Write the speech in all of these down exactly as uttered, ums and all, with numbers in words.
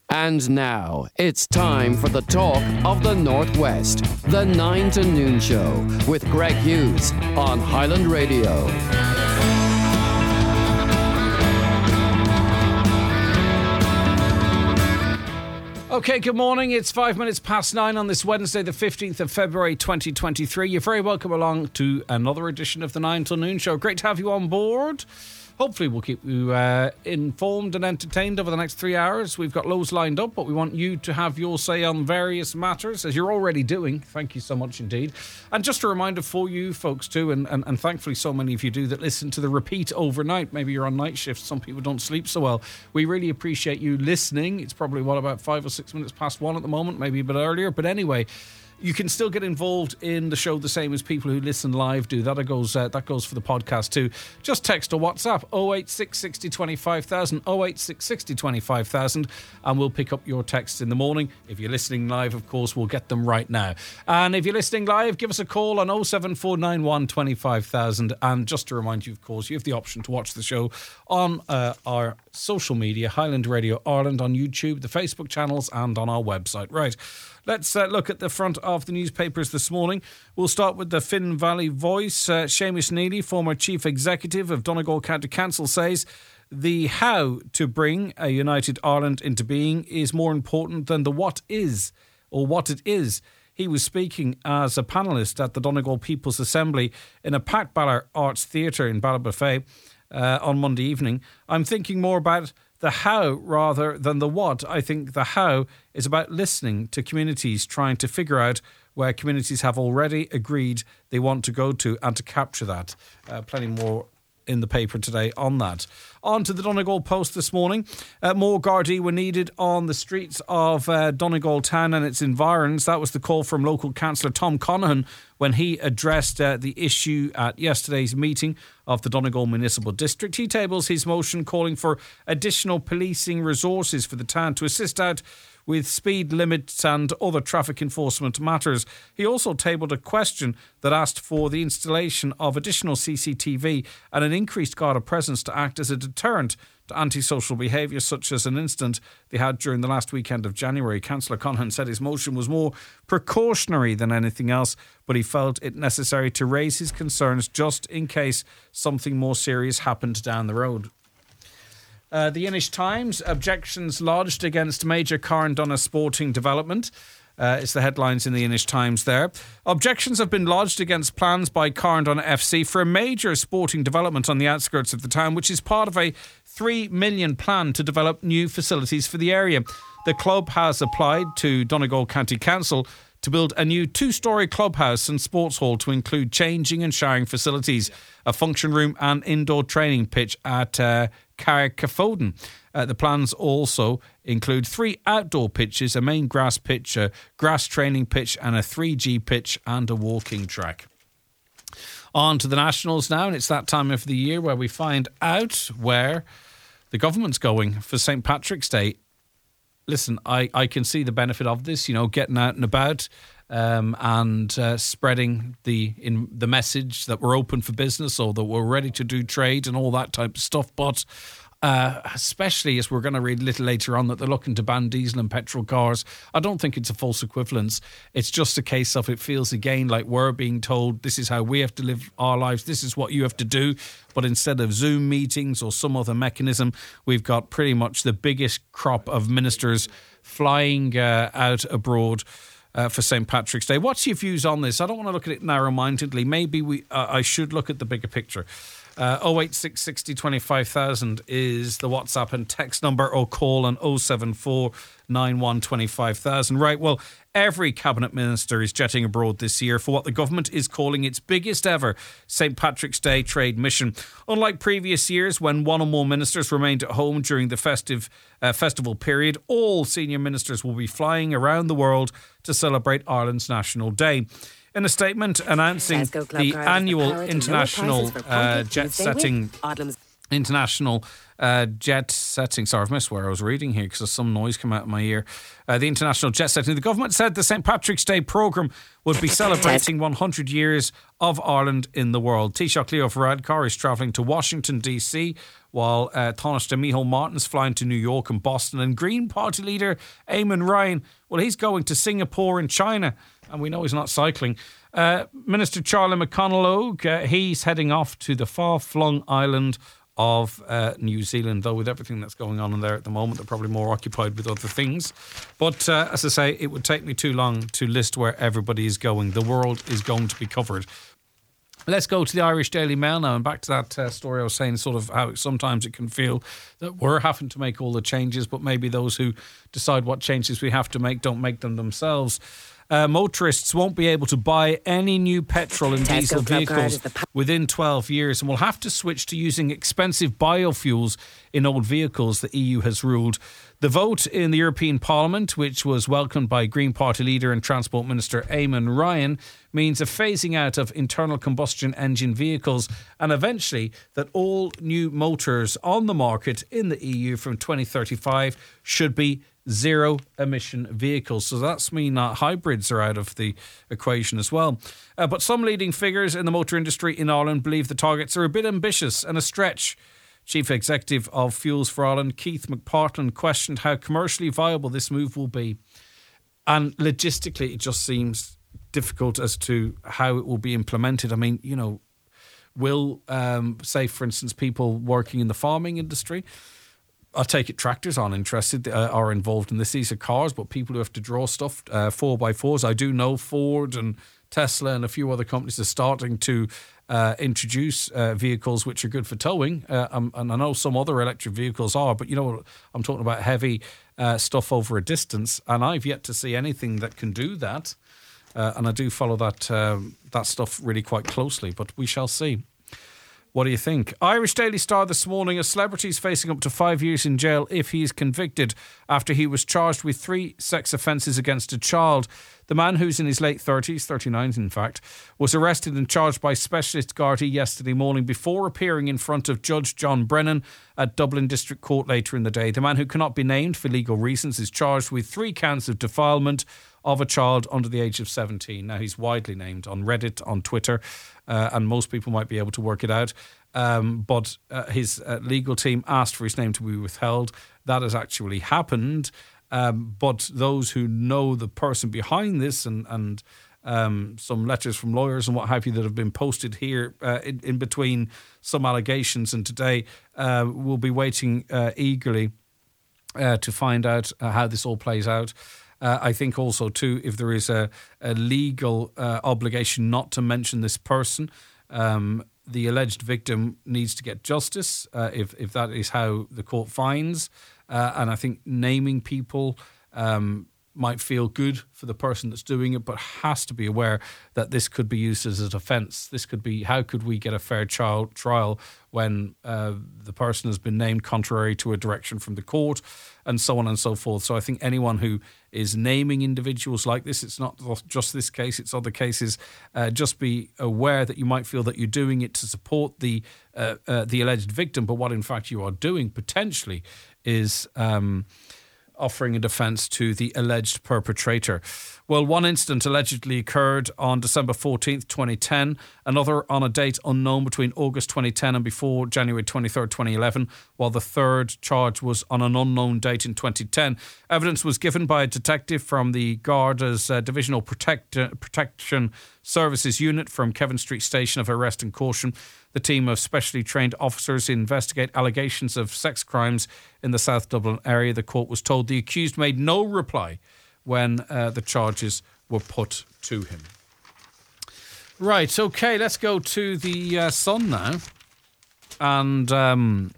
And now, it's time for the talk of the Northwest. The nine to noon Show with Greg Hughes on Highland Radio. Okay, good morning. It's five minutes past nine on this Wednesday, the fifteenth of February, twenty twenty-three. You're very welcome along to another edition of the nine to noon Show. Great to have you on board. Hopefully we'll keep you uh, informed and entertained over the next three hours. We've got loads lined up, but we want you to have your say on various matters, as you're already doing. Thank you so much indeed. And just a reminder for you folks too, and, and, and thankfully so many of you do, that listen to the repeat overnight. Maybe you're on night shift. Some people don't sleep so well. We really appreciate you listening. It's probably, what, about five or six minutes past one at the moment, maybe a bit earlier. But anyway, you can still get involved in the show the same as people who listen live do. That goes uh, that goes for the podcast too. Just text or WhatsApp oh eight six, six oh, two five thousand, oh eight six, six oh, two five thousand, and we'll pick up your texts in the morning. If you're listening live, of course, we'll get them right now. And if you're listening live, give us a call on oh seven four nine one, two five thousand. And just to remind you, of course, you have the option to watch the show on uh, our social media, Highland Radio Ireland, on YouTube, the Facebook channels, and on our website. Right. Let's uh, look at the front of the newspapers this morning. We'll start with the Finn Valley Voice. Uh, Seamus Neely, former chief executive of Donegal County Council, says the how to bring a united Ireland into being is more important than the what is, or what it is. He was speaking as a panellist at the Donegal People's Assembly in a packed Ballard Arts Theatre in Ballybofey uh, on Monday evening. I'm thinking more about the how rather than the what. I think the how is about listening to communities, trying to figure out where communities have already agreed they want to go to and to capture that. Uh, plenty more in the paper today on that. On to the Donegal Post this morning. Uh, more Gardaí were needed on the streets of uh, Donegal town and its environs. That was the call from local councillor Tom Conahan when he addressed uh, the issue at yesterday's meeting of the Donegal Municipal District. He tables his motion calling for additional policing resources for the town to assist out with speed limits and other traffic enforcement matters. He also tabled a question that asked for the installation of additional C C T V and an increased Garda presence to act as a deterrent to antisocial behaviour, such as an incident they had during the last weekend of January. Councillor Conahan said his motion was more precautionary than anything else, but he felt it necessary to raise his concerns just in case something more serious happened down the road. Uh, the Inish Times, objections lodged against major Carndonagh sporting development. Uh, it's the headlines in the Inish Times there. Objections have been lodged against plans by Carndonagh F C for a major sporting development on the outskirts of the town, which is part of a three million plan to develop new facilities for the area. The club has applied to Donegal County Council to build a new two-storey clubhouse and sports hall to include changing and showering facilities, a function room and indoor training pitch at uh, Carrickaffoden. Uh, the plans also include three outdoor pitches, a main grass pitch, a grass training pitch and a three G pitch and a walking track. On to the Nationals now, and it's that time of the year where we find out where the government's going for Saint Patrick's Day. Listen, I, I can see the benefit of this, you know, getting out and about um, and uh, spreading the in the message that we're open for business or that we're ready to do trade and all that type of stuff. But uh, especially as we're going to read a little later on that they're looking to ban diesel and petrol cars, I don't think it's a false equivalence. It's just a case of it feels again like we're being told this is how we have to live our lives, this is what you have to do. But instead of Zoom meetings or some other mechanism, we've got pretty much the biggest crop of ministers flying uh, out abroad uh, for Saint Patrick's Day. What's your views on this? I don't want to look at it narrow-mindedly. Maybe we uh, I should look at the bigger picture. Uh, oh eight six, six oh, two five thousand is the WhatsApp and text number, or call on oh seven four nine one, two five thousand. Right, well, every cabinet minister is jetting abroad this year for what the government is calling its biggest ever Saint Patrick's Day trade mission. Unlike previous years when one or more ministers remained at home during the festive uh, festival period, all senior ministers will be flying around the world to celebrate Ireland's National Day. In a statement announcing the annual international uh, jet-setting International uh, jet setting. Sorry, I've missed where I was reading here because some noise came out of my ear. Uh, the international jet setting. The government said the Saint Patrick's Day programme would be celebrating one hundred years of Ireland in the world. Taoiseach Leo Varadkar is travelling to Washington, D C, while uh, Taoiseach Micheál Martin's flying to New York and Boston. And Green Party leader Eamon Ryan, well, he's going to Singapore and China. And we know he's not cycling. Uh, Minister Charlie McConalogue, uh, he's heading off to the far-flung island of uh, New Zealand, though with everything that's going on in there at the moment, they're probably more occupied with other things. But uh, as I say, it would take me too long to list where everybody is going. The world is going to be covered. Let's go to the Irish Daily Mail now, and back to that uh, story I was saying, sort of how sometimes it can feel that we're having to make all the changes, but maybe those who decide what changes we have to make don't make them themselves. Uh, motorists won't be able to buy any new petrol and Tesco diesel vehicles within twelve years and will have to switch to using expensive biofuels in old vehicles, the E U has ruled. The vote in the European Parliament, which was welcomed by Green Party leader and Transport Minister Eamon Ryan, means a phasing out of internal combustion engine vehicles and eventually that all new motors on the market in the E U from twenty thirty-five should be zero emission vehicles. So that's mean that hybrids are out of the equation as well. Uh, but some leading figures in the motor industry in Ireland believe the targets are a bit ambitious and a stretch. Chief Executive of Fuels for Ireland, Keith McPartland, questioned how commercially viable this move will be. And logistically, it just seems difficult as to how it will be implemented. I mean, you know, will, um, say, for instance, people working in the farming industry, I take it tractors aren't interested, uh, are involved in this. These are cars, but people who have to draw stuff, uh, four by fours. I do know Ford and Tesla and a few other companies are starting to uh, introduce uh, vehicles which are good for towing. Uh, um, and I know some other electric vehicles are, but you know, I'm talking about heavy uh, stuff over a distance. And I've yet to see anything that can do that. Uh, and I do follow that um, that stuff really quite closely, but we shall see. What do you think? Irish Daily Star this morning, a celebrity is facing up to five years in jail if he is convicted after he was charged with three sex offences against a child. The man, who's in his late thirties, thirty-nine in fact, was arrested and charged by Specialist Gardaí yesterday morning before appearing in front of Judge John Brennan at Dublin District Court later in the day. The man, who cannot be named for legal reasons, is charged with three counts of defilement of a child under the age of seventeen. Now, he's widely named on Reddit, on Twitter, uh, and most people might be able to work it out. Um, but uh, his uh, legal team asked for his name to be withheld. That has actually happened. Um, but those who know the person behind this and, and um, some letters from lawyers and what have you that have been posted here uh, in, in between some allegations and today uh, will be waiting uh, eagerly uh, to find out uh, how this all plays out. Uh, I think also, too, if there is a, a legal uh, obligation not to mention this person, um, the alleged victim needs to get justice, uh, if, if that is how the court finds. Uh, and I think naming people um, might feel good for the person that's doing it, but has to be aware that this could be used as a defence. This could be, how could we get a fair child trial when uh, the person has been named contrary to a direction from the court, and so on and so forth. So I think anyone who is naming individuals like this, it's not just this case, it's other cases, uh, just be aware that you might feel that you're doing it to support the uh, uh, the alleged victim, but what in fact you are doing potentially is um, offering a defence to the alleged perpetrator. Well, one incident allegedly occurred on December fourteenth, twenty ten, another on a date unknown between August twenty ten and before January twenty-third, twenty eleven, while the third charge was on an unknown date in twenty ten. Evidence was given by a detective from the Garda's uh, Divisional Protect, uh, Protection Services Unit from Kevin Street Station of Arrest and Caution. The team of specially trained officers investigate allegations of sex crimes in the South Dublin area. The court was told the accused made no reply when uh, the charges were put to him. Right, okay, let's go to the uh, Sun now. And um,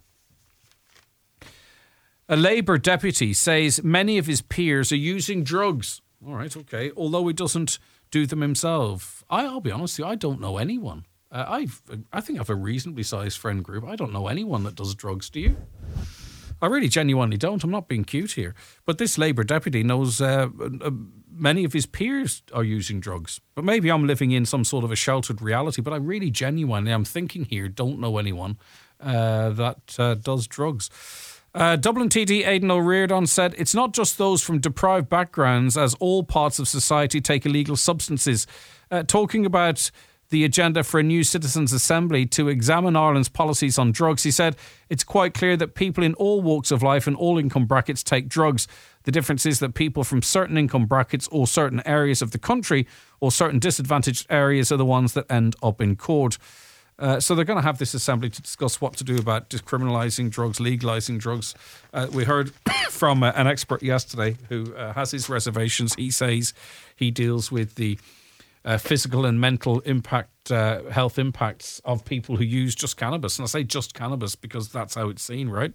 a Labour deputy says many of his peers are using drugs. All right, okay, although he doesn't do them himself. I, I'll be honest with you, I don't know anyone. Uh, I've, I think I have a reasonably sized friend group. I don't know anyone that does drugs. Do you? I really genuinely don't. I'm not being cute here. But this Labour deputy knows uh, uh, many of his peers are using drugs. But maybe I'm living in some sort of a sheltered reality. But I really genuinely, I'm thinking here, don't know anyone uh, that uh, does drugs. Uh, Dublin T D Aidan O'Riordan said, it's not just those from deprived backgrounds, as all parts of society take illegal substances. Uh, talking about the agenda for a new Citizens' Assembly to examine Ireland's policies on drugs, he said, it's quite clear that people in all walks of life and all income brackets take drugs. The difference is that people from certain income brackets or certain areas of the country or certain disadvantaged areas are the ones that end up in court. Uh, so they're going to have this assembly to discuss what to do about decriminalising drugs, legalising drugs. Uh, we heard from uh, an expert yesterday who uh, has his reservations. He says he deals with the uh, physical and mental impact, uh, health impacts of people who use just cannabis. And I say just cannabis because that's how it's seen, right?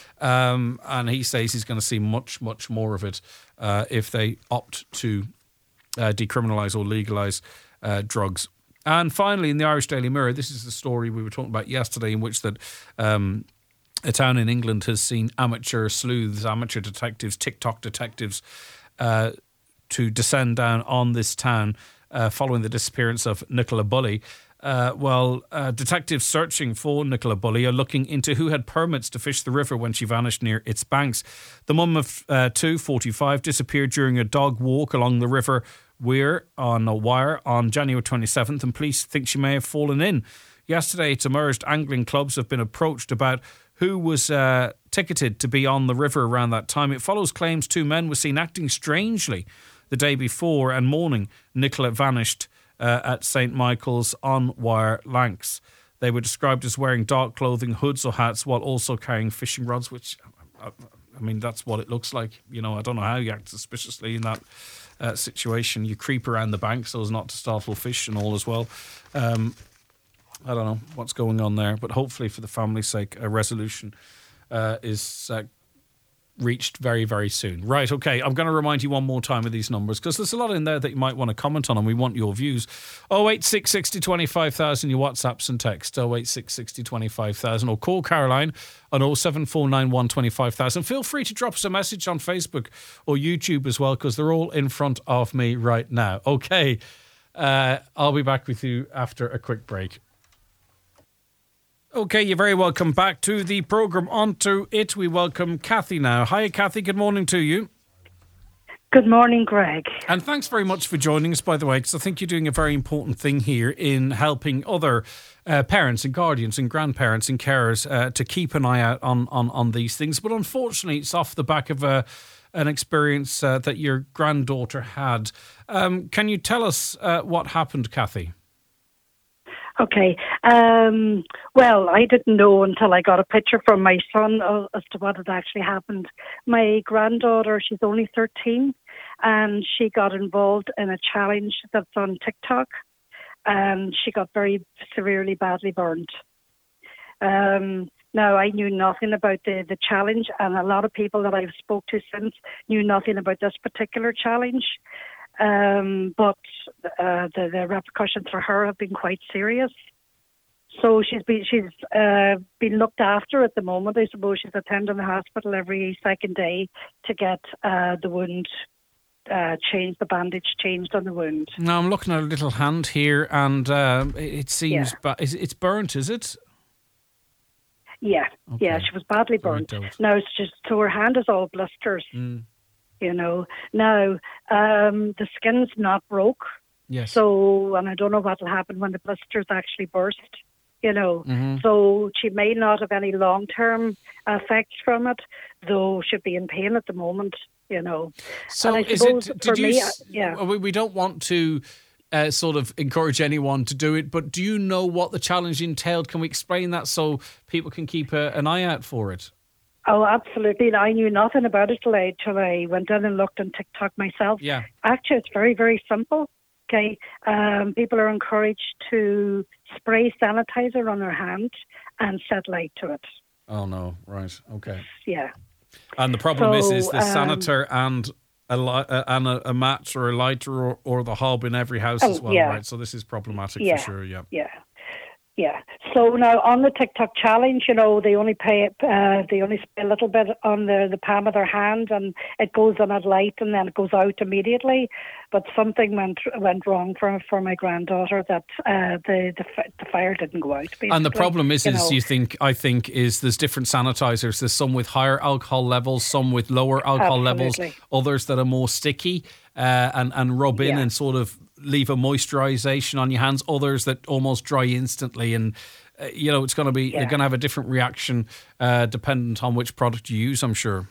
Um, and he says he's going to see much, much more of it uh, if they opt to uh, decriminalise or legalise uh, drugs. And finally, in the Irish Daily Mirror, this is the story we were talking about yesterday, in which that um, a town in England has seen amateur sleuths, amateur detectives, TikTok detectives, uh, to descend down on this town uh, following the disappearance of Nicola Bulley. Uh, well, uh, detectives searching for Nicola Bulley are looking into who had permits to fish the river when she vanished near its banks. The mum of uh, two, forty-five, disappeared during a dog walk along the river Weir on a wire on January twenty-seventh, and police think she may have fallen in. Yesterday, it's emerged angling clubs have been approached about who was uh, ticketed to be on the river around that time. It follows claims two men were seen acting strangely the day before and morning Nicola vanished uh, at Saint Michael's on Wire, Lancs. They were described as wearing dark clothing, hoods or hats, while also carrying fishing rods, which, I, I mean, that's what it looks like. You know, I don't know how you act suspiciously in that Uh, situation. You creep around the bank so as not to startle fish and all as well. Um, I don't know what's going on there, but hopefully for the family's sake, a resolution uh, is uh, reached very, very soon. Right, okay, I'm going to remind you one more time of these numbers because there's a lot in there that you might want to comment on and we want your views. oh eight six sixty twenty-five thousand, your WhatsApps and text, oh eight six sixty twenty-five thousand, or call Caroline on oh seven four nine one twenty-five thousand. Feel free to drop us a message on Facebook or YouTube as well because they're all in front of me right now. Okay, uh, I'll be back with you after a quick break. Okay, you're very welcome back to the programme. On to it, we welcome Kathy now. Hi, Kathy, good morning to you. Good morning, Greg. And thanks very much for joining us, by the way, because I think you're doing a very important thing here in helping other uh, parents and guardians and grandparents and carers uh, to keep an eye out on, on, on these things. But unfortunately, it's off the back of a, an experience uh, that your granddaughter had. Um, can you tell us uh, what happened, Kathy? Okay. Um, well, I didn't know until I got a picture from my son uh, as to what had actually happened. My granddaughter, she's only thirteen, and she got involved in a challenge that's on TikTok, and she got very severely badly burned. Um, now, I knew nothing about the, the challenge, and a lot of people that I've spoke to since knew nothing about this particular challenge. Um, but uh, the, the repercussions for her have been quite serious. So she's been she's uh, been looked after at the moment. I suppose she's attending the hospital every second day to get uh, the wound uh, changed, the bandage changed on the wound. Now I'm looking at a little hand here, and uh, it seems yeah. ba- is it's burnt. Is it? Yeah, okay. yeah. She was badly burnt. Now it's just so her hand is all blisters. Mm. You know, now um, the skin's not broke. Yes. So, and I don't know what will happen when the blisters actually burst. You know, mm-hmm. so she may not have any long-term effects from it, though she'll be in pain at the moment. You know. So, and I is suppose it? For Did you? me, yeah. We, we don't want to uh, sort of encourage anyone to do it, but do you know what the challenge entailed? Can we explain that so people can keep a, an eye out for it? Oh, absolutely. I knew nothing about it till I, till I went in and looked on TikTok myself. Yeah. Actually, it's very, very simple. Okay. Um, people are encouraged to spray sanitizer on their hand and set light to it. Oh, no. Right. Okay. Yeah. And the problem so, is, is the um, senator and a, li- uh, and a, a match or a lighter or, or the hob in every house oh, as well, yeah. right? So this is problematic yeah. for sure, yeah. Yeah. Yeah. So now on the TikTok challenge, you know, they only pay uh, they only spray a little bit on the, the palm of their hand, and it goes on at light, and then it goes out immediately. But something went went wrong for for my granddaughter, that uh, the, the the fire didn't go out. Basically. And the problem is, you is know. you think I think is there's different sanitizers. There's some with higher alcohol levels, some with lower alcohol Absolutely. levels, others that are more sticky uh, and and rub in Yeah. and sort of leave a moisturization on your hands. Others that almost dry instantly, and uh, you know it's going to be Yeah. you're going to have a different reaction uh, dependent on which product you use, I'm sure.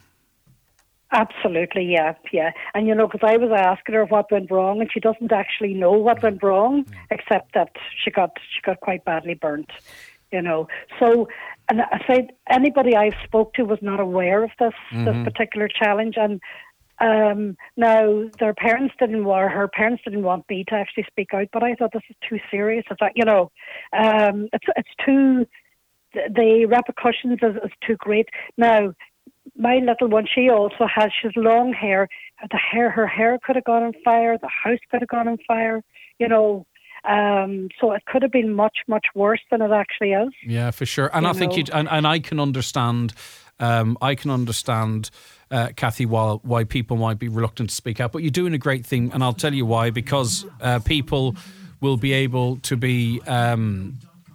Absolutely, yeah, yeah. And, you know, because I was asking her what went wrong, and she doesn't actually know what went wrong, except that she got she got quite badly burnt, you know. So, and I said, anybody I've spoke to was not aware of this, Mm-hmm. this particular challenge. And um, now their parents didn't want, her parents didn't want me to actually speak out, but I thought this is too serious. I thought, you know, um, it's, it's too, the, the repercussions is, is too great. Now, my little one, she also has, she's long hair. The hair, her hair could have gone on fire. The house could have gone on fire, you know. Um, so it could have been much, much worse than it actually is. Yeah, for sure. And You I think know. you and, and I can understand. Um, I can understand, uh, Kathy, why why people might be reluctant to speak out. But you're doing a great thing, and I'll tell you why. Because uh, people will be able to be um,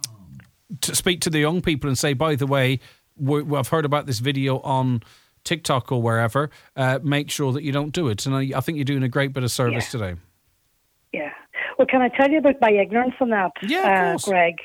to speak to the young people and say, by the way, we, I've heard about this video on TikTok or wherever. Uh, make sure that you don't do it. And I, I think you're doing a great bit of service Yeah. today. Yeah. Well, can I tell you about my ignorance on that, Yeah, of uh, course. Greg?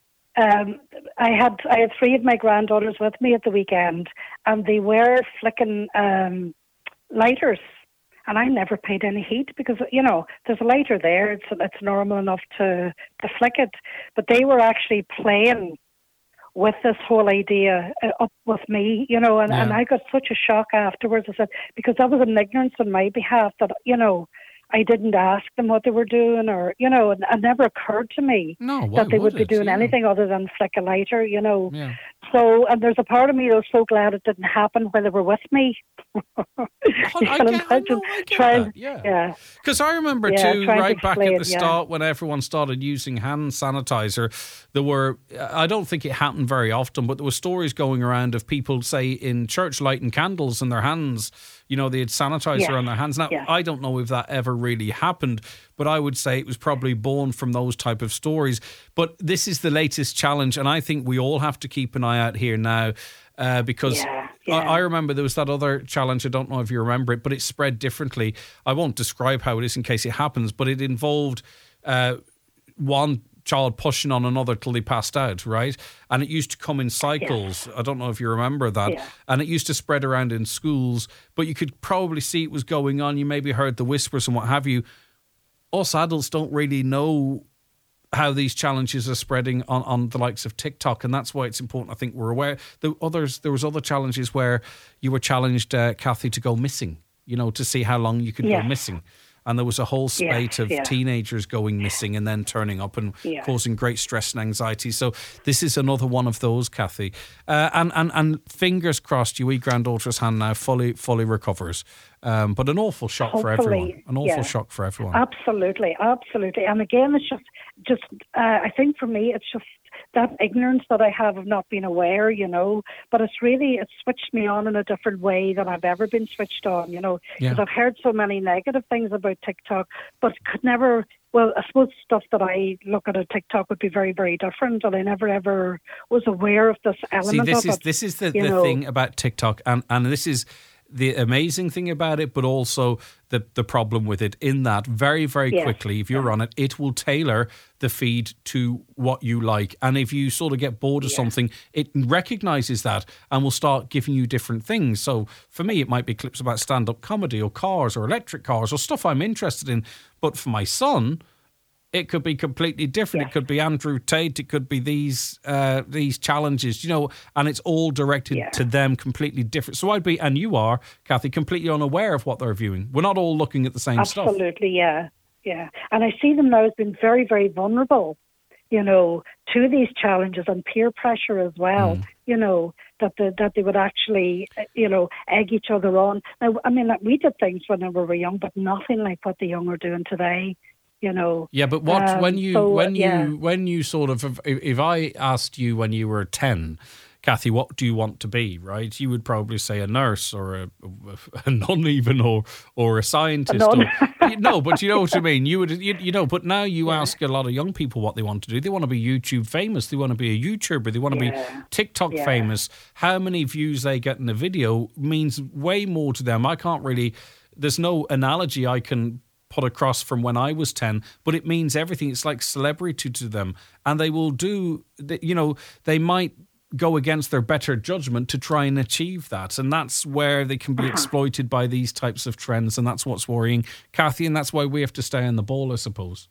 Um, I had I had three of my granddaughters with me at the weekend, and they were flicking um, lighters, and I never paid any heed because, you know, there's a lighter there. It's it's normal enough to to flick it, but they were actually playing with this whole idea uh, up with me, you know, and, Yeah. and I got such a shock afterwards. I said, because that was an ignorance on my behalf that, you know, I didn't ask them what they were doing, or, you know, it, it never occurred to me No, why that they would, would be it? doing Yeah. anything other than flick a lighter, you know. Yeah. So, and there's a part of me that was so glad it didn't happen while they were with me. I, You I can get, I imagine know, I get trying- that, yeah. yeah. Because I remember Yeah, too, trying to right back at explain, the yeah. start when everyone started using hand sanitizer, there were, I don't think it happened very often, but there were stories going around of people, say, in church lighting candles in their hands. You know, they had sanitizer Yes, on their hands. Now, yes. I don't know if that ever really happened, but I would say it was probably born from those type of stories. But this is the latest challenge, and I think we all have to keep an eye out here now. Uh, because Yeah, I, yeah. I remember there was that other challenge. I don't know if you remember it, but it spread differently. I won't describe how it is in case it happens, but it involved uh, one child pushing on another till they passed out, right? And it used to come in cycles. I don't know if you remember that. Yeah. And it used to spread around in schools, but you could probably see it was going on. You maybe heard the whispers and what have you. Us adults don't really know how these challenges are spreading on, on the likes of TikTok, and that's why it's important. I think we're aware. The others, there was other challenges where you were challenged, uh, Kathy, to go missing. You know, to see how long you could Yes. go missing. And there was a whole spate Yes, of yeah. teenagers going missing and then turning up and Yeah. causing great stress and anxiety. So this is another one of those, Kathy. Uh, and, and and fingers crossed, your wee granddaughter's hand now fully fully recovers. Um, but an awful shock for Hopefully, everyone. An awful yeah. shock for everyone. Absolutely, absolutely. And again, it's just, just uh, I think for me, it's just that ignorance that I have of not being aware, you know. But it's really, it's switched me on in a different way than I've ever been switched on, you know. Yeah. Because I've heard so many negative things about TikTok, but could never, well, I suppose stuff that I look at a TikTok would be very, very different. And I never ever was aware of this See, element this of is it. this is the, you the know. thing about TikTok, and, and this is the amazing thing about it, but also the the problem with it. In that, very very Yes. quickly, if you're on it, it will tailor the feed to what you like, and if you sort of get bored of Yeah. something, it recognizes that and will start giving you different things. So for me, it might be clips about stand-up comedy or cars or electric cars or stuff I'm interested in. But for my son, it could be completely different. Yes. It could be Andrew Tate. It could be these uh, these challenges, you know, and it's all directed Yeah. to them completely different. So I'd be, and you are, Kathy, completely unaware of what they're viewing. We're not all looking at the same stuff. Absolutely, yeah, yeah. And I see them now as being very, very vulnerable, you know, to these challenges and peer pressure as well. Mm. You know, that the, that they would actually, uh, you know, egg each other on. Now, I mean, like, we did things when we were young, but nothing like what the young are doing today. you know. Yeah, but what Um, when you so, when you yeah. when you sort of if, if I asked you when you were ten, Kathy, what do you want to be? Right, you would probably say a nurse or a, a nun, even or or a scientist. A nun. Or, no, but you know what I mean. You would you, you know. But now you yeah. ask a lot of young people what they want to do. They want to be YouTube famous. They want to be a YouTuber. They want to Yeah. be TikTok Yeah. famous. How many views they get in a video means way more to them. I can't really. There's no analogy I can put across from when I was ten, but it means everything. It's like celebrity to them, and they will do. You know, they might go against their better judgment to try and achieve that, and that's where they can be uh-huh. exploited by these types of trends, and that's what's worrying, Kathy, and that's why we have to stay on the ball, I suppose.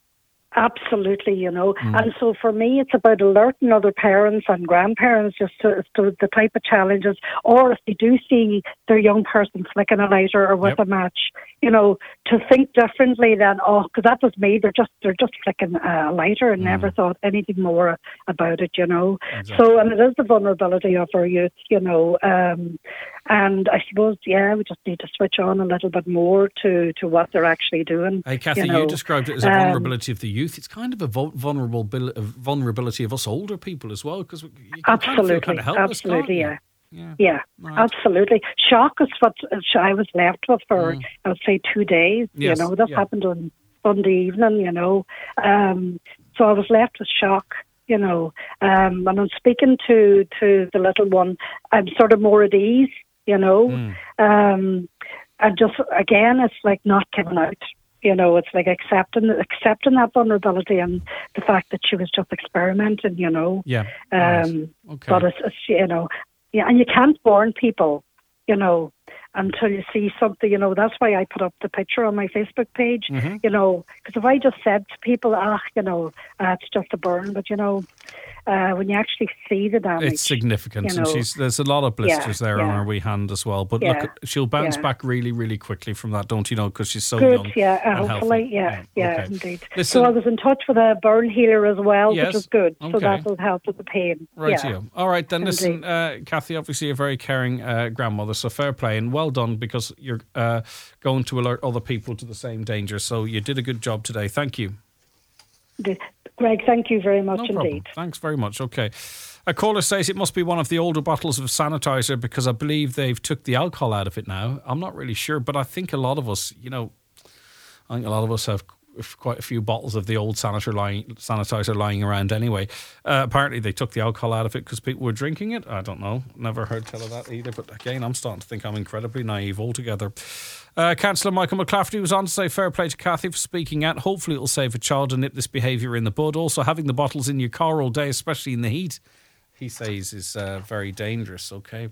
Absolutely, you know. Mm. And so for me, it's about alerting other parents and grandparents just to, to the type of challenges, or if they do see their young person flicking a lighter or with yep. a match, you know, to think differently than, oh, because that was me, they're just they're just flicking a lighter and mm. never thought anything more about it, you know. Exactly. So, and it is the vulnerability of our youth, you know. Um, and I suppose, yeah, we just need to switch on a little bit more to, to what they're actually doing. Hey, Kathy, you, know. you described it as a vulnerability um, of the youth. It's kind of a vulnerable vulnerability of us older people as well, because you can absolutely, kind of feel kind of helpless, absolutely, can't yeah. you? Yeah, yeah right. absolutely. Shock is what I was left with for, mm. I would say, two days. Yes, you know, that yeah. happened on Sunday evening, you know. Um, so I was left with shock, you know. Um, and I'm speaking to, to the little one, I'm sort of more at ease, you know. Mm. Um, and just, again, it's like not giving out. You know, it's like accepting accepting that vulnerability and the fact that she was just experimenting, you know. Yeah. Um, right. Okay. But it's, it's, you know, yeah, and you can't warn people, you know, until you see something, you know. That's why I put up the picture on my Facebook page, mm-hmm. you know, because if I just said to people, ah, you know, uh, it's just a burn, but, you know, uh, when you actually see the damage. It's significant. You know, and she's there's a lot of blisters yeah, there yeah. on her wee hand as well. But yeah, look, she'll bounce yeah. back really, really quickly from that, don't you know, because she's so Good, young yeah, and hopefully, healthy. yeah, yeah, okay. indeed. Listen, so I was in touch with a burn healer as well, yes, which is good. okay. So that will help with the pain. Right, yeah. yeah. All right, then indeed. listen, uh, Kathy, obviously a very caring uh, grandmother, so fair play and well done, because you're uh, going to alert other people to the same danger. So you did a good job today. Thank you. Greg, thank you very much no indeed. Problem. Thanks very much. Okay. A caller says it must be one of the older bottles of sanitizer, because I believe they've took the alcohol out of it now. I'm not really sure, but I think a lot of us, you know, I think a lot of us have quite a few bottles of the old sanitizer lying, sanitizer lying around anyway. Uh, apparently they took the alcohol out of it because people were drinking it. I don't know. Never heard tell of that either. But again, I'm starting to think I'm incredibly naive altogether. Uh, Councillor Michael McClafferty was on to say fair play to Kathy for speaking out. Hopefully it'll save a child and nip this behaviour in the bud. Also, having the bottles in your car all day, especially in the heat, he says is uh, very dangerous. Okay.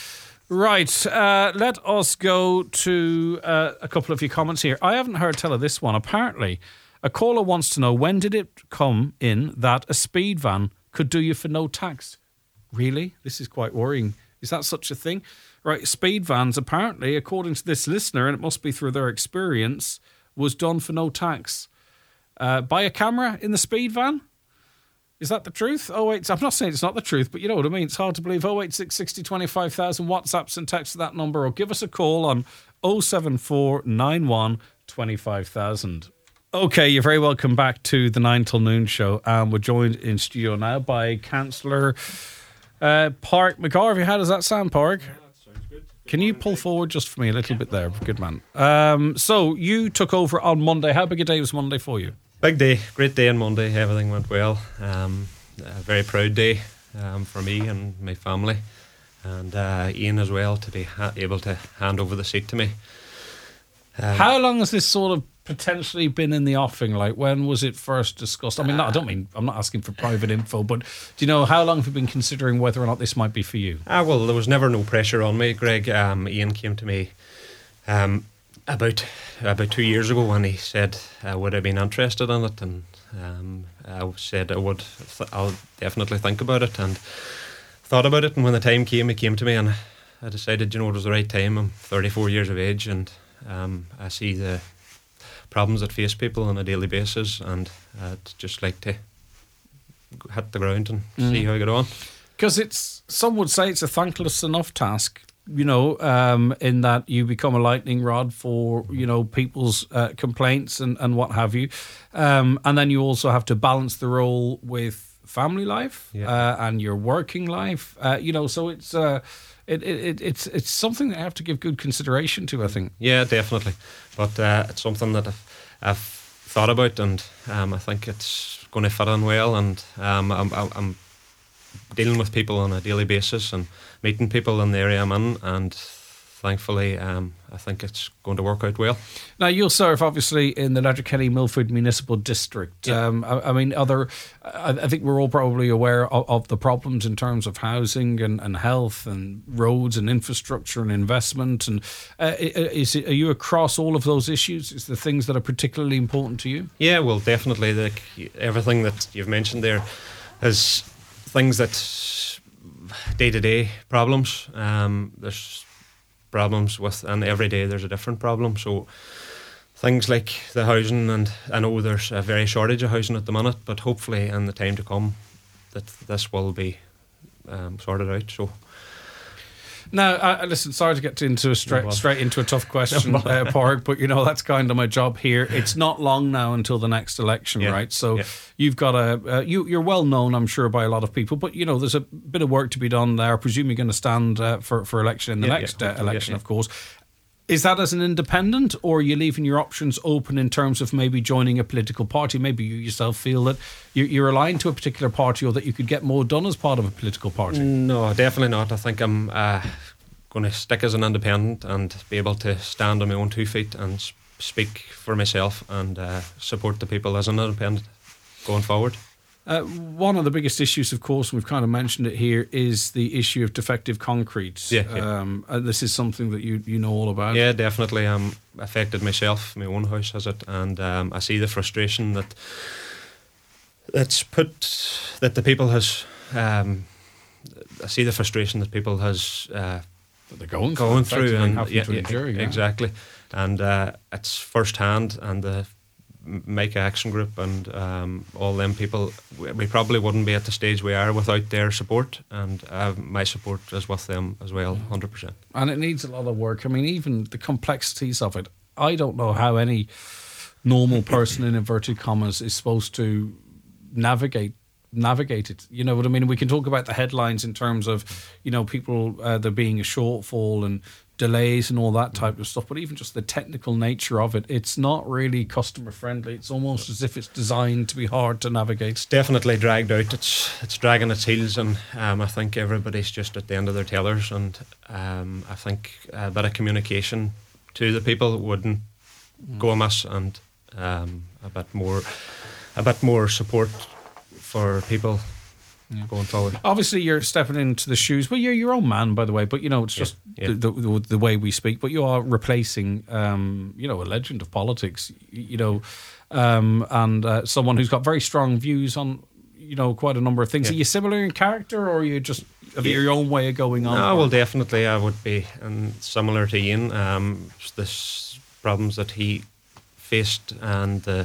Right, uh, let us go to uh, a couple of your comments here. I haven't heard tell of this one. Apparently, a caller wants to know, when did it come in that a speed van could do you for no tax? Really? This is quite worrying. Is that such a thing? Right, speed vans, apparently, according to this listener, and it must be through their experience, was done for no tax. Uh, buy a camera in the speed van? Is that the truth? Oh wait, I'm not saying it's not the truth, but you know what I mean. It's hard to believe. oh eight six, sixty, twenty-five thousand, WhatsApps and text to that number, or give us a call on oh seven four nine one twenty-five thousand. Okay, you're very welcome back to the nine till noon show. Um, we're joined in studio now by Councillor uh, Park McGarvey. How does that sound, Park? Yeah, that sounds good. Can you pull forward just for me a little bit there? Good man. Um, so you took over on Monday. How big a day was Monday for you? Big day, great day on Monday. Everything went well. Um, a very proud day um, for me and my family, and uh, Ian as well, to be ha- able to hand over the seat to me. Um, How long has this sort of potentially been in the offing? Like, when was it first discussed? I mean, not, I don't mean, I'm not asking for private info, but do you know how long have you been considering whether or not this might be for you? Ah, well, there was never no pressure on me, Greg. Um, Ian came to me um, about about two years ago when he said, uh, would I been interested in it? And um, I said I would. Th- I'll definitely think about it, and thought about it. And when the time came, he came to me, and I decided, you know, it was the right time. I'm thirty-four years of age, and um, I see the problems that face people on a daily basis, and I'd just like to hit the ground and mm. see how I get on. Because it's, some would say it's a thankless enough task you know, um, in that you become a lightning rod for, you know, people's uh, complaints and, and what have you. Um, and then you also have to balance the role with family life yeah. uh, and your working life, uh, you know, so it's, uh, it, it, it's, it's something that I have to give good consideration to, I think. Yeah, definitely. But uh, it's something that I've, I've thought about, and um, I think it's going to fit in well, and um, I'm, I'm dealing with people on a daily basis and meeting people in the area I'm in, and thankfully um, I think it's going to work out well. Now, you'll serve obviously in the Letterkenny Milford Municipal District. Yeah. Um, I, I mean, other. I, I think we're all probably aware of, of the problems in terms of housing and, and health and roads and infrastructure and investment. And uh, is it, are you across all of those issues? Is the things that are particularly important to you? Yeah, well, definitely. The, everything that you've mentioned there is things that day-to-day problems. Um, there's problems with, and every day there's a different problem. So things like the housing, and I know there's a very shortage of housing at the minute, but hopefully in the time to come that this will be um, sorted out. So now, uh, listen, sorry to get into a straight no straight into a tough question, uh, Parg, but you know that's kind of my job here. It's not long now until the next election, yeah. right? So yeah. you've got a uh, you you're well known, I'm sure, by a lot of people, but you know there's a bit of work to be done there. I presume you're going to stand uh, for for election in the yeah, next yeah, uh, election, yeah, yeah. of course. Is that as an independent, or are you leaving your options open in terms of maybe joining a political party? Maybe you yourself feel that you're aligned to a particular party, or that you could get more done as part of a political party? No, definitely not. I think I'm uh, going to stick as an independent and be able to stand on my own two feet and sp- speak for myself and uh, support the people as an independent going forward. Uh, one of the biggest issues, of course, and we've kind of mentioned it here, is the issue of defective concrete. Yeah, yeah. Um, and this is something that you you know all about. Yeah, definitely. I'm affected myself. My own house has it, and um, I see the frustration that that's put that the people has. Um, I see the frustration that people has uh, that they're going, going through, through, and and yeah, to endure, yeah, yeah. exactly, and uh, it's first hand, and the Make Action Group and um, all them people, we, we probably wouldn't be at the stage we are without their support, and uh, my support is with them as well, one hundred percent. And it needs a lot of work. I mean, even the complexities of it, I don't know how any normal person, in inverted commas, is supposed to navigate navigate it. You know what I mean? We can talk about the headlines in terms of, you know, people, uh, there being a shortfall and delays and all that type of stuff, but even just the technical nature of it, it's not really customer friendly. It's almost as if it's designed to be hard to navigate. It's definitely dragged out. It's it's dragging its heels, and um, I think everybody's just at the end of their tellers, and um, I think a bit of communication to the people wouldn't mm. go amiss, and um, a bit more a bit more support for people yeah. going forward. Obviously, you're stepping into the shoes. Well, you're your own man, by the way. But you know, it's just yeah. Yeah. The, the the way we speak. But you are replacing, um, you know, a legend of politics. You know, um, and uh, someone who's got very strong views on, you know, quite a number of things. Yeah. Are you similar in character, or are you just have yeah. your own way of going on? No, well, definitely, I would be, and similar to Ian. Um, this problems that he faced and the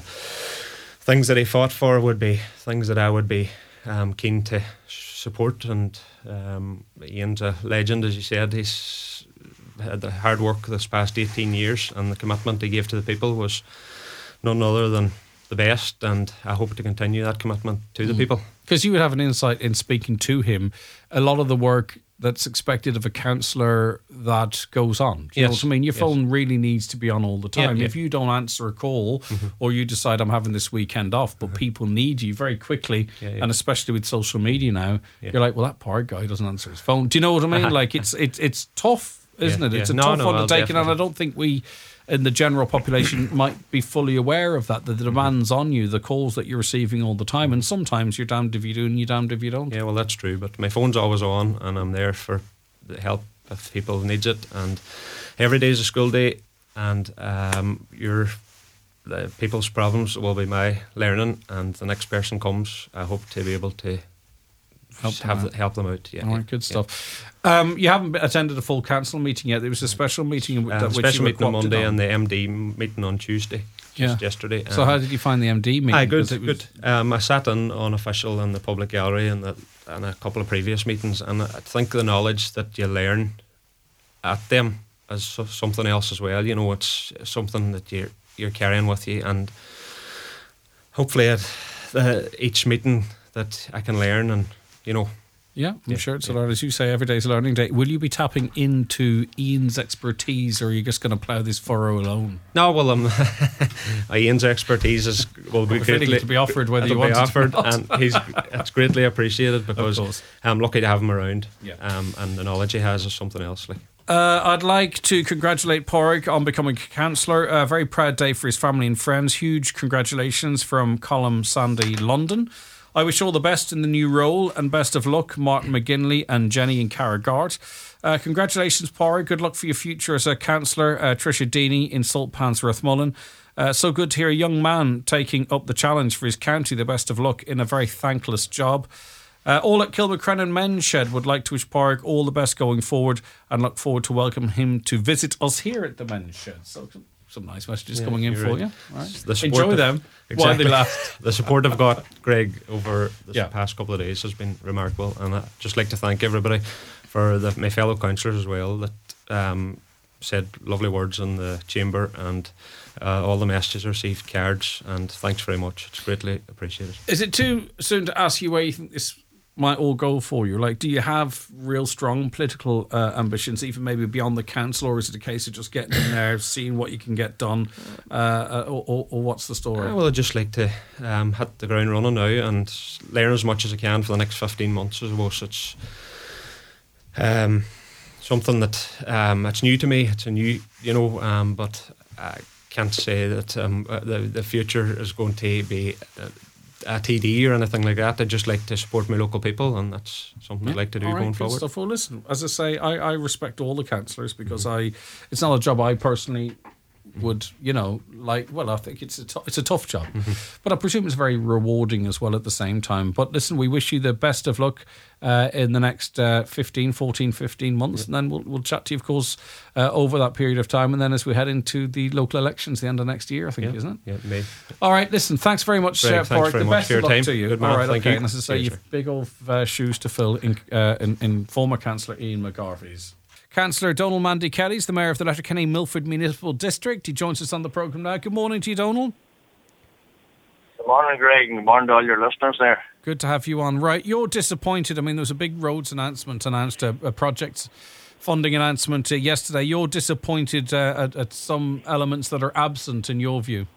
things that he fought for would be things that I would be um, keen to support. And um, Ian's a legend, as you said. He's had the hard work this past eighteen years, and the commitment he gave to the people was none other than the best, and I hope to continue that commitment to mm. the people. Because you would have an insight in speaking to him, a lot of the work that's expected of a councillor that goes on. Do you yes. know what I mean? Your yes. phone really needs to be on all the time. Yeah, yeah. If you don't answer a call mm-hmm. or you decide I'm having this weekend off, but mm-hmm. people need you very quickly, yeah, yeah. and especially with social media now, yeah. you're like, well, that poor guy doesn't answer his phone. Do you know what I mean? like it's it's it's tough, isn't yeah, it? It's yeah. a no, tough no, undertaking, and I don't think we in the general population might be fully aware of that, that the demands on you, the calls that you're receiving all the time, and sometimes you're damned if you do and you're damned if you don't. Yeah, well, that's true, but my phone's always on, and I'm there for the help if people needs it, and every day is a school day, and um, your the people's problems will be my learning, and the next person comes, I hope to be able to help them have out. The, help them out. Yeah, all right, yeah, good stuff. Yeah. Um, you haven't attended a full council meeting yet. There was a special meeting, uh, that, special which you meeting on Monday, on. and the M D meeting on Tuesday. Just yeah. yesterday. So um, how did you find the M D meeting? Aye, good, good. Um, I sat in unofficial in the public gallery and, the, and a couple of previous meetings, and I think the knowledge that you learn at them as so- something else as well. You know, it's something that you're you're carrying with you, and hopefully at the, each meeting that I can learn, and you know. Yeah, I'm yeah, sure it's yeah. a lot. As you say, every day's a learning day. Will you be tapping into Ian's expertise, or are you just going to plough this furrow alone? No, well, um, Ian's expertise is will be Well, fitting greatly to be offered whether it'll you want be it offered, or not. and he's it's greatly appreciated because course. I'm lucky to have him around. Yeah. Um, and the knowledge he has is something else. Like. Uh, I'd like to congratulate Pádraig on becoming councillor. A very proud day for his family and friends. Huge congratulations from Colm Sandy London. I wish all the best in the new role, and best of luck, Martin McGinley and Jenny and Cara Gart. Uh, congratulations, Pádraig. Good luck for your future as a councillor. Uh, Tricia Deeney in Saltpans, Rathmullen. Uh, so good to hear a young man taking up the challenge for his county. The best of luck in a very thankless job. Uh, all at Kilmacrennan Men's Shed would like to wish Pádraig all the best going forward, and look forward to welcome him to visit us here at the Men's Shed. So some nice messages Yeah, coming in you're for right. you. All right. The support Enjoy of- them Exactly. while they last. The support I've got, Greg, over the Yeah. past couple of days has been remarkable, and I'd just like to thank everybody for the, my fellow councillors as well that um, said lovely words in the chamber, and uh, all the messages received, cards, and thanks very much. It's greatly appreciated. Is it too soon to ask you where you think this might all go for you? Like, do you have real strong political uh, ambitions, even maybe beyond the council, or is it a case of just getting in there, seeing what you can get done, uh, or, or, or what's the story? Uh, well, I'd just like to um, hit the ground running now and learn as much as I can for the next fifteen months. I suppose it's um, something that um, it's new to me. It's a new, you know, um, but I can't say that um, uh, the the future is going to be Uh, a T D or anything like that. I just like to support my local people, and that's something I'd like to do All right, going good forward. stuff. Well, listen, as I say, I, I respect all the councillors because I, it's not a job I personally would, you know, like, well, I think it's a, t- it's a tough job, but I presume it's very rewarding as well at the same time. But listen, we wish you the best of luck uh, in the next uh, fifteen, fourteen, fifteen months, and then we'll, we'll chat to you, of course, uh, over that period of time, and then as we head into the local elections the end of next year, I think, Yeah, isn't it? yeah, me. All right, listen, thanks very much, Greg, uh, thanks Pádraig. very The much best for your of luck time. to you. Good man, All right, thank okay. you. And as I say, Cheers, you've sir. big old uh, shoes to fill in, uh, in, in former Councillor Ian McGarvey's. Councillor Donald Mandy Kelly is the Mayor of the Letterkenny Milford Municipal District. He joins us on the programme now. Good morning to you, Donald. Good morning, Greg, and good morning to all your listeners there. Good to have you on. Right, you're disappointed. I mean, there was a big roads announcement announced, a, a project funding announcement uh, yesterday. You're disappointed uh, at, at some elements that are absent in your view.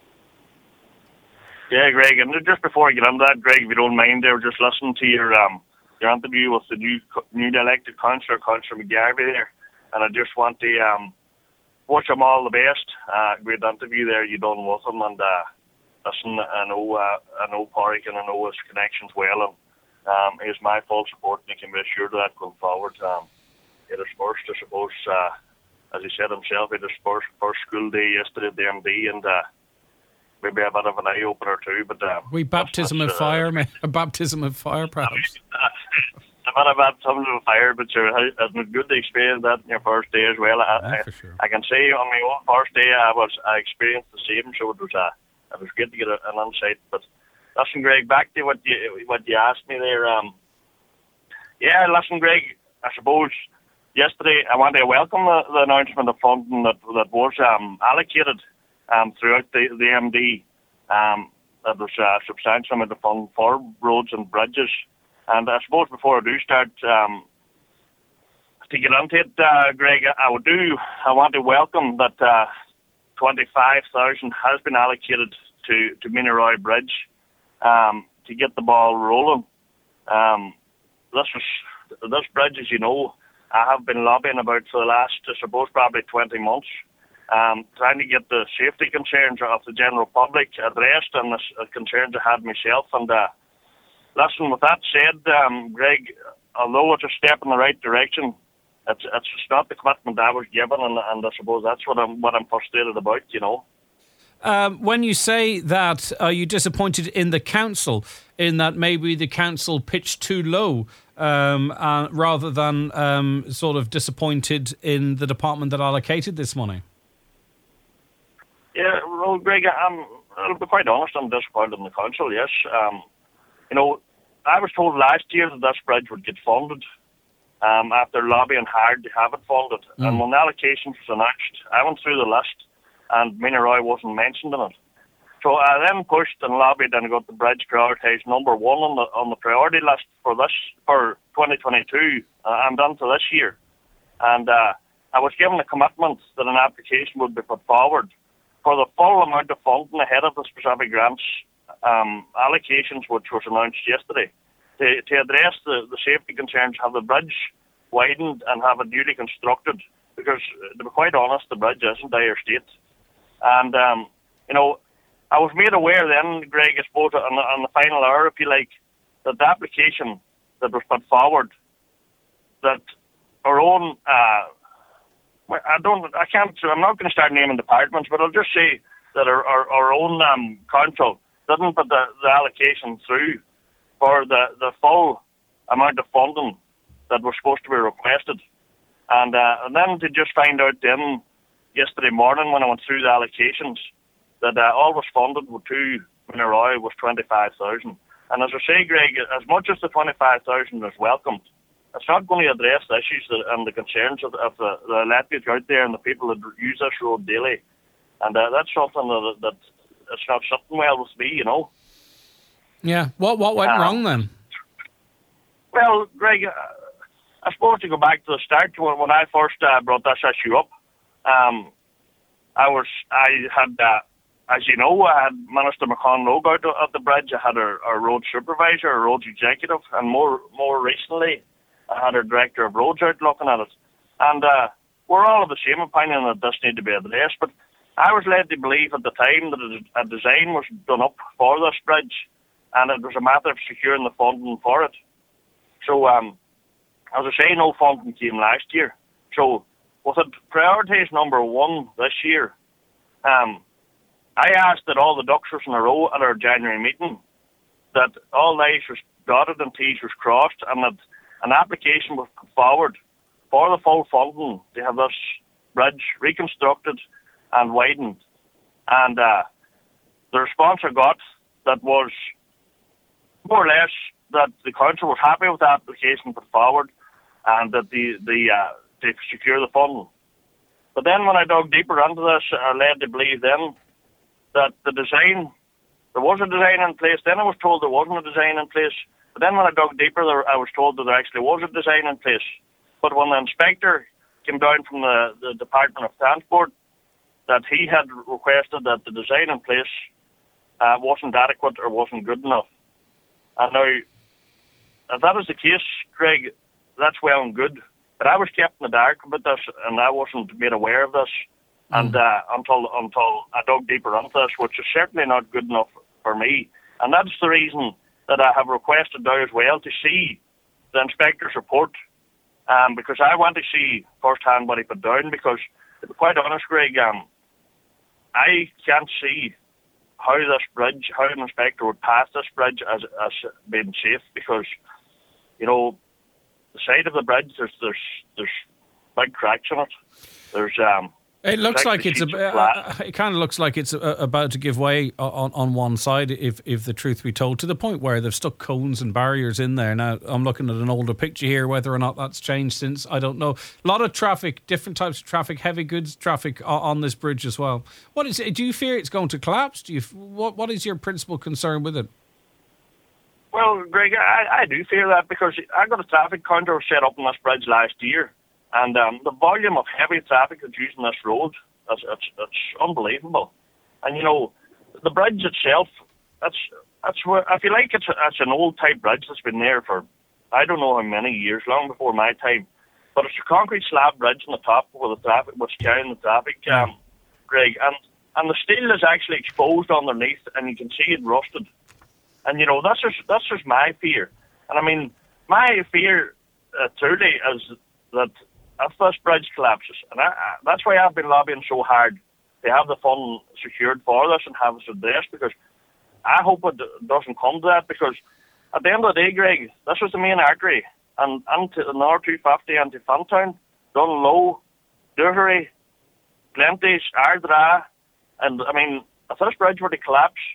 Yeah, Greg, and just before I get into that, Greg, if you don't mind there, just listen to your um your interview with the new newly elected councillor, Councillor McGarvey there, and I just want to um wish him all the best. Uh, great interview there you done with him, and uh, listen, I know uh, I know Pádraig and I know his connections well, and um, he has my full support, and he can be assured of that going forward. Um, it is first, I suppose, uh, as he said himself, it is first first school day yesterday at the M D, and uh, maybe a bit of an eye opener too. But um, We baptism of that's, uh, fire, ma- a baptism of fire, perhaps. I've had a bad something of fire, but sure, it's been good to experience that in your first day as well. I, Yeah, I, for sure. I can say on my own first day, I was I experienced the same, so it was uh, it was good to get a, an insight. But listen, Greg, back to what you what you asked me there. Um, yeah, listen, Greg, I suppose yesterday I want to welcome the, the announcement of funding that that was um, allocated um, throughout the the M D. Um, that was a substantial amount of funding for roads and bridges. And I suppose before I do start um, to get into it, uh, Greg, I would do. I want to welcome that uh, twenty-five thousand has been allocated to to Mineroy Bridge um, to get the ball rolling. Um, this was this bridge, as you know, I have been lobbying about for the last, I suppose, probably twenty months, um, trying to get the safety concerns of the general public addressed and the uh, concerns I had myself. And uh, listen, with that said, um, Greg, although it's a step in the right direction, it's it's not the commitment I was given, and, and I suppose that's what I'm what I'm frustrated about, you know. Um, when you say that, are you disappointed in the council, in that maybe the council pitched too low, um, uh, rather than um, sort of disappointed in the department that allocated this money? Yeah, well, Greg, I'm, I'll be quite honest, I'm disappointed in the council, yes. Um, you know, I was told last year that this bridge would get funded, um, after lobbying hard to have it funded. Mm. And when the allocations was announced, I went through the list and Minaroy wasn't mentioned in it. So I then pushed and lobbied and got the bridge prioritised number one on the on the priority list for this for twenty twenty-two uh, and on to this year. And uh, I was given a commitment that an application would be put forward for the full amount of funding ahead of the specific grants um, allocations, which was announced yesterday, to, to address the, the safety concerns, have the bridge widened and have it newly constructed. Because, to be quite honest, the bridge is in dire state. And, um, you know, I was made aware then, Greg, I suppose, on the, on the final hour, if you like, that the application that was put forward, that our own, uh, I don't, I can't, I'm not going to start naming departments, but I'll just say that our, our, our own um, council didn't put the, the allocation through for the, the full amount of funding that was supposed to be requested. And, uh, and then to just find out then, yesterday morning when I went through the allocations, that uh, all was funded with two Minaroy was twenty-five thousand. And as I say, Greg, as much as the twenty-five thousand is welcomed, it's not going to address the issues that, and the concerns of, of the, the electorate out there and the people that use this road daily. And uh, that's something that, that it's not sitting well with me, you know. Yeah. What what went um, wrong then? Well, Greg, uh, I suppose to go back to the start, when, when I first uh, brought this issue up, um, I was, I had, uh, as you know, I had Minister McConlogue out at the bridge. I had our, our road supervisor, our roads executive, and more more recently, I had our director of roads out looking at it. And uh, we're all of the same opinion that this needs to be addressed. But I was led to believe at the time that a design was done up for this bridge, and it was a matter of securing the funding for it. So, um, as I say, no funding came last year. So, with it prioritised number one this year, um, I asked that all the ducks were in a row at our January meeting, that all I's was dotted and T's was crossed, and that an application was put forward for the full funding to have this bridge reconstructed and widened. And uh, the response I got that was more or less that the council was happy with the application put forward and that the, the uh, to secure the funding. But then when I dug deeper into this, I led to believe then that the design, there was a design in place. Then I was told there wasn't a design in place. But then when I dug deeper, there, I was told that there actually was a design in place. But when the inspector came down from the, the Department of Transport, that he had requested that the design in place uh, wasn't adequate or wasn't good enough. And now, if that is the case, Craig, that's well and good. But I was kept in the dark about this, and I wasn't made aware of this. And uh, until until I dug deeper into this, which is certainly not good enough for me. And that's the reason that I have requested now as well to see the inspector's report, um, because I want to see firsthand what he put down, because to be quite honest, Greg, um, I can't see how this bridge, how an inspector would pass this bridge as, as being safe, because, you know, the side of the bridge, there's there's, there's big cracks in it. There's... um. It looks like it's a, uh, it kind of looks like it's uh, about to give way on, on one side, if if the truth be told, to the point where they've stuck cones and barriers in there. Now, I'm looking at an older picture here. Whether or not that's changed since, I don't know. A lot of traffic, different types of traffic, heavy goods traffic on this bridge as well. What is it? Do you fear it's going to collapse? Do you? What What is your principal concern with it? Well, Greg, I, I do fear that, because I got a traffic counter set up on this bridge last year. And um, the volume of heavy traffic that's using this road, it's, it's, it's unbelievable. And, you know, the bridge itself, that's, that's where, I feel like it's, it's an old type bridge that's been there for, I don't know how many years, long before my time. But it's a concrete slab bridge on the top where the traffic was carrying the traffic, um, Greg. And, and the steel is actually exposed underneath, and you can see it rusted. And, you know, that's just, that's just my fear. And, I mean, my fear uh, truly is that if this bridge collapses, and I, I, that's why I've been lobbying so hard to have the fund secured for this and have it addressed, because I hope it doesn't come to that, because at the end of the day, Greg, this was the main artery, and into the R two fifty into Fintown, Dunlow, Duherty, Glenties, Ardra, and I mean, if this bridge were to collapse,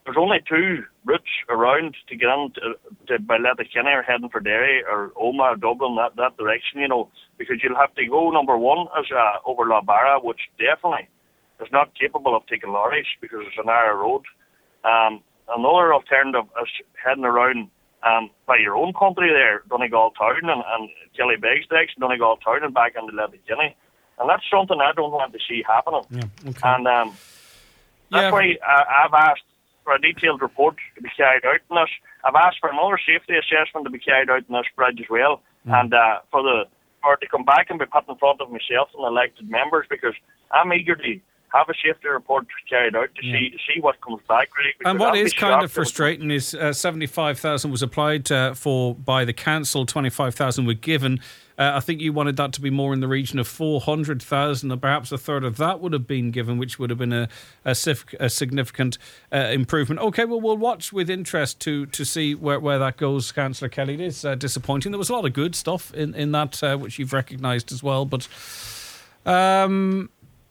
there's only two routes around to get in to, to by Letterkenny or heading for Derry or Omagh or Dublin, that, that direction, you know, because you'll have to go, number one, is uh, over Lawbarra, which definitely is not capable of taking lorries because it's a narrow road. Um, another alternative is heading around um, by your own country there, Donegal Town and, and Kellybegs direction, Donegal Town and back into Letterkenny. And that's something I don't want to see happening. Yeah, okay. And um, that's Yeah. why I, I've asked for a detailed report to be carried out in this. I've asked for another safety assessment to be carried out in this bridge as well. Mm. And uh, for the for it to come back and be put in front of myself and elected members, because I'm eager to have a safety report carried out to yeah. see see what comes back. Really, and what is kind of frustrating is uh, seventy-five thousand was applied uh, for by the council, twenty-five thousand were given. Uh, I think you wanted that to be more in the region of four hundred thousand, and perhaps a third of that would have been given, which would have been a, a, a significant uh, improvement. OK, well, we'll watch with interest to to see where, where that goes, Councillor Kelly. It is uh, disappointing. There was a lot of good stuff in, in that, uh, which you've recognised as well. But, um,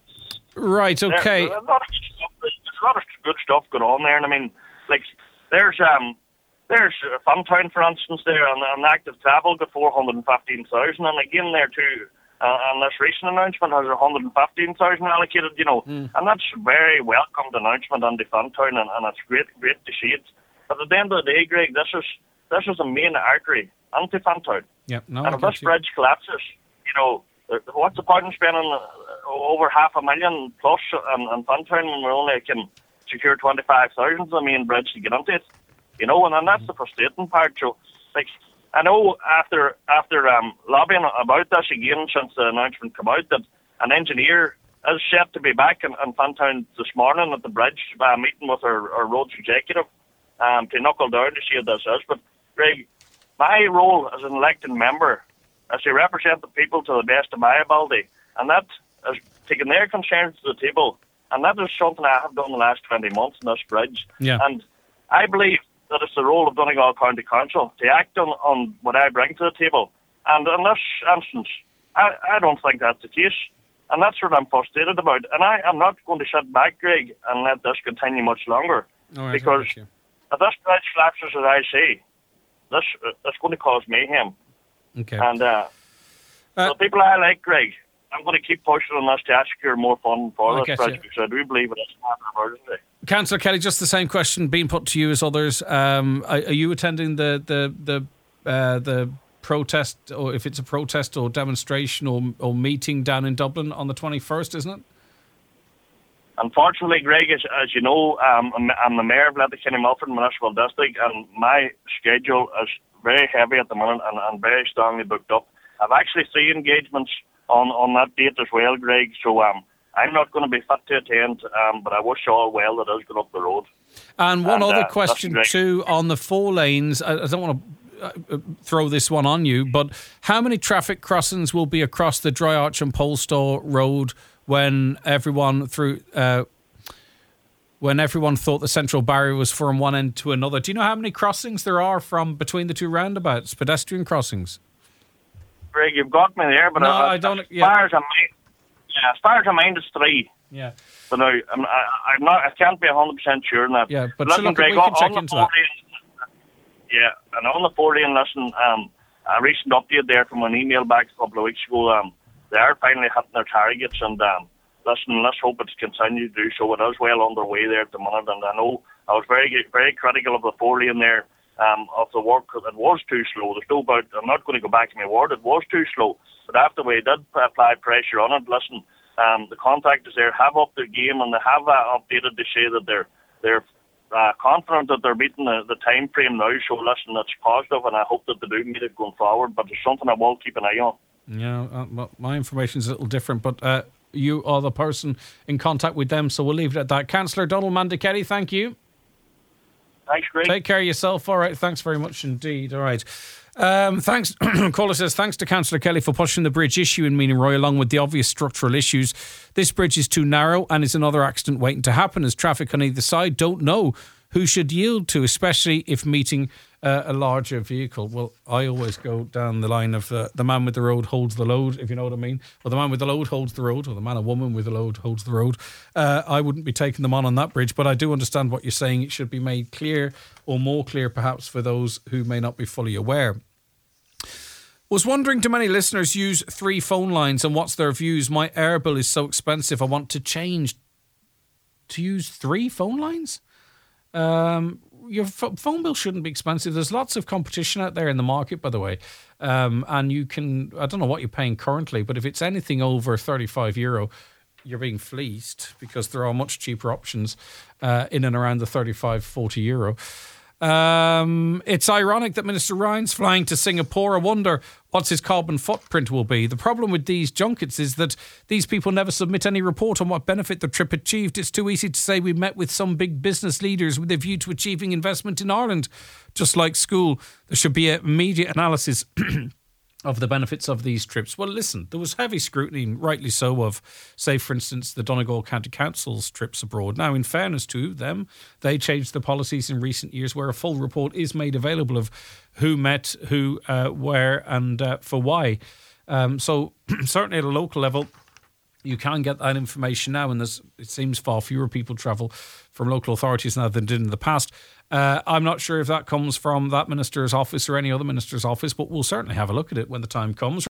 right, OK. There, there's, a lot of stuff, there's a lot of good stuff going on there. And I mean, like, there's... um. There's uh, Funtown, for instance, there, and an active travel got four hundred fifteen thousand, and again there too, uh, and this recent announcement has one hundred fifteen thousand allocated, you know, mm. and that's a very welcomed announcement on the Funtown, and, and it's great, great to see it. But at the end of the day, Greg, this is this is a main artery into Funtown. Yep, no, and if this bridge collapses, you know, what's the point in spending over half a million plus on, on Funtown when we only can secure twenty-five thousand for the main bridge to get into it? You know, and, and that's the frustrating part. So, like, I know after after um, lobbying about this again since the announcement came out that an engineer is set to be back in, in Funtown this morning at the bridge, uh, meeting with our, our roads executive um, to knuckle down to see what this is. But, Greg, my role as an elected member is to represent the people to the best of my ability, and that is taking their concerns to the table, and that is something I have done the last twenty months in this bridge. Yeah. And I believe that it's the role of Donegal County Council to act on, on what I bring to the table. And in this instance, I, I don't think that's the case. And that's what I'm frustrated about. And I am not going to sit back, Greg, and let this continue much longer. Right, because if this bridge collapses, as I say, this uh, it's going to cause mayhem. Okay. And uh, uh, the people I like, Greg, I'm going to keep pushing on this to secure more funding for this bridge, because I do believe it is an emergency. Councillor Kelly, just the same question being put to you as others. Um, are, are you attending the the the uh, the protest, or if it's a protest or demonstration or or meeting down in Dublin on the twenty-first, isn't it? Unfortunately, Greg, as, as you know, um, I'm, I'm the mayor of Letterkenny Milford Municipal District, and my schedule is very heavy at the moment and, and very strongly booked up. I've actually three engagements on, on that date as well, Greg, so um, I'm not going to be fit to attend, um, but I wish you all well that is going up the road. And one and, other uh, question too, on the four lanes, I, I don't want to uh, throw this one on you, but how many traffic crossings will be across the Dry Arch and Polestar Road when everyone through uh, when everyone thought the central barrier was from one end to another? Do you know how many crossings there are from between the two roundabouts, pedestrian crossings? Greg, you've got me there, but no, I, I don't. As yeah. far as I mind, yeah, as far as I mind, it's three. Yeah. But no, I'm, I, I'm not. I can't be a hundred percent sure on that. Yeah, but listen, so look, Greg, we can on, check on into the that. lane, yeah, and on the four lane, listen, um, a recent update there from an email back a couple of weeks ago. Um, they are finally hitting their targets, and um, listen, let's hope it's continued to do so. It is well underway there at the moment, and I know I was very, very critical of the four lane there. Um, of the work, it was too slow. There's no doubt. I'm not going to go back to my word. It was too slow. But after we did apply pressure on it, listen, um, the contractors there have upped their game, and they have uh, updated to say that they're they're uh, confident that they're meeting the, the time frame now. So listen, that's positive, and I hope that they do meet it going forward. But it's something I will keep an eye on. Yeah, uh, well, my information is a little different, but uh, you are the person in contact with them, so we'll leave it at that. Councillor Donald Mandichetti, thank you. Thanks, Greg. Take care of yourself. All right, thanks very much indeed. All right. Um, thanks. Caller says, thanks to Councillor Kelly for pushing the bridge issue in Meaning Roy along with the obvious structural issues. This bridge is too narrow and is another accident waiting to happen as traffic on either side don't know who should yield to, especially if meeting uh, a larger vehicle. Well, I always go down the line of uh, the man with the road holds the load, if you know what I mean. Or the man with the load holds the road, or the man or woman with the load holds the road. Uh, I wouldn't be taking them on on that bridge, but I do understand what you're saying. It should be made clear, or more clear perhaps, for those who may not be fully aware. Was wondering, do many listeners use three phone lines, and what's their views? My air bill is so expensive, I want to change to use three phone lines. Um, your f- phone bill shouldn't be expensive. There's lots of competition out there in the market, by the way. Um, and you can, I don't know what you're paying currently, but if it's anything over thirty-five euro, you're being fleeced, because there are much cheaper options uh, in and around the thirty-five, forty euro. Um, it's ironic that Minister Ryan's flying to Singapore. I wonder what his carbon footprint will be. The problem with these junkets is that these people never submit any report on what benefit the trip achieved. It's too easy to say we met with some big business leaders with a view to achieving investment in Ireland. Just like school, there should be a media analysis of the benefits of these trips. Well, listen, there was heavy scrutiny, rightly so, of, say, for instance, the Donegal County Council's trips abroad. Now, in fairness to them, they changed the policies in recent years where a full report is made available of who met, who, uh, where, and uh, for why. Um, so certainly at a local level, you can get that information now, and there's, it seems far fewer people travel from local authorities now than did in the past. Uh, I'm not sure if that comes from that minister's office or any other minister's office, but we'll certainly have a look at it when the time comes.